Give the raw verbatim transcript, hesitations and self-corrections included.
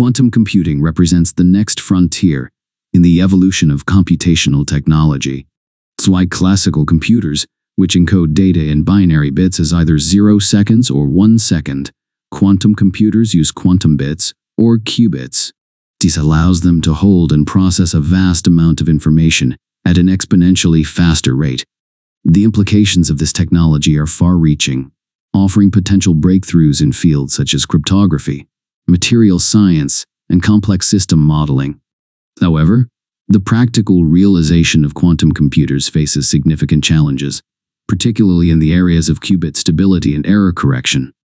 Quantum computing represents the next frontier in the evolution of computational technology. It's why classical computers, which encode data in binary bits as either zero seconds or one second, quantum computers use quantum bits, or qubits. This allows them to hold and process a vast amount of information at an exponentially faster rate. The implications of this technology are far-reaching, offering potential breakthroughs in fields such as cryptography, material science, and complex system modeling. However, the practical realization of quantum computers faces significant challenges, particularly in the areas of qubit stability and error correction.